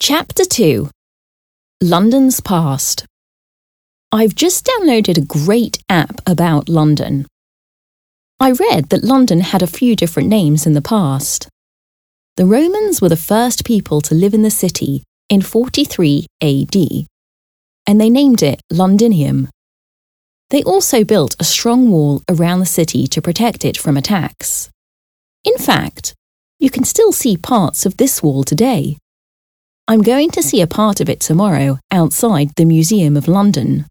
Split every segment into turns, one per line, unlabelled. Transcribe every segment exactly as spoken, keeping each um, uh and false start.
Chapter two. London's Past. I've just downloaded a great app about London. I read that London had a few different names in the past. The Romans were the first people to live in the city in forty-three A D, and they named it Londinium. They also built a strong wall around the city to protect it from attacks. In fact, you can still see parts of this wall today. I'm going to see a part of it tomorrow outside the Museum of London.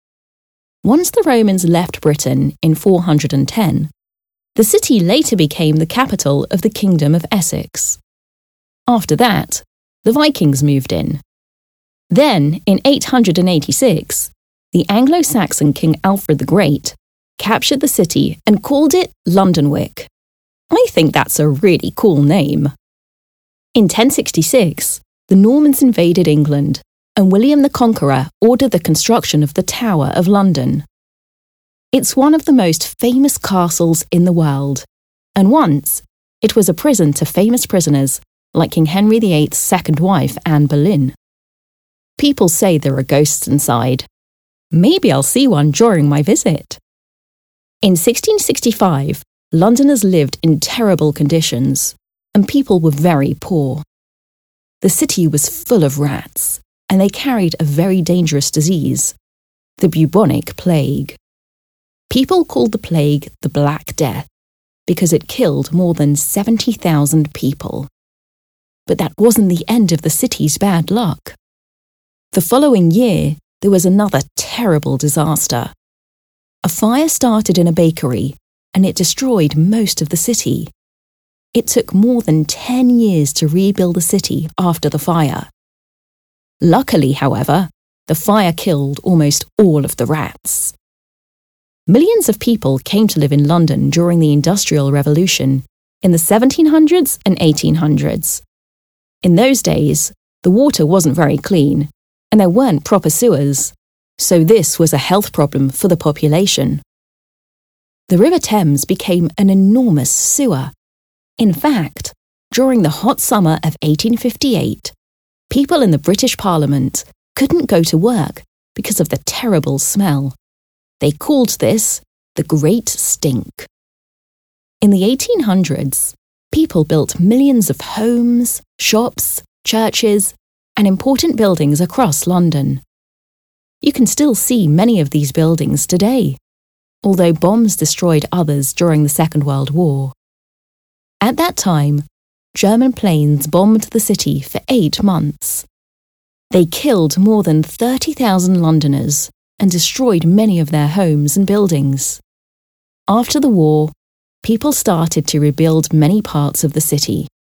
Once the Romans left Britain in four hundred ten, the city later became the capital of the Kingdom of Essex. After that, the Vikings moved in. Then, in eight hundred eighty-six, the Anglo-Saxon King Alfred the Great captured the city and called it Londonwick. I think that's a really cool name. In ten sixty-six, the Normans invaded England, and William the Conqueror ordered the construction of the Tower of London. It's one of the most famous castles in the world, and once it was a prison to famous prisoners like King Henry the eighth's second wife, Anne Boleyn. People say there are ghosts inside. Maybe I'll see one during my visit. In sixteen sixty-five, Londoners lived in terrible conditions, and people were very poor. The city was full of rats, and they carried a very dangerous disease, the bubonic plague. People called the plague the Black Death because it killed more than seventy thousand people. But that wasn't the end of the city's bad luck. The following year, there was another terrible disaster. A fire started in a bakery, and it destroyed most of the city. It took more than ten years to rebuild the city after the fire. Luckily, however, the fire killed almost all of the rats. Millions of people came to live in London during the Industrial Revolution in the seventeen hundreds and eighteen hundreds. In those days, the water wasn't very clean, and there weren't proper sewers, so this was a health problem for the population. The River Thames became an enormous sewer. In fact, during the hot summer of eighteen fifty-eight, people in the British Parliament couldn't go to work because of the terrible smell. They called this the Great Stink. In the eighteen hundreds, people built millions of homes, shops, churches, and important buildings across London. You can still see many of these buildings today, although bombs destroyed others during the Second World War. At that time, German planes bombed the city for eight months. They killed more than thirty thousand Londoners and destroyed many of their homes and buildings. After the war, people started to rebuild many parts of the city.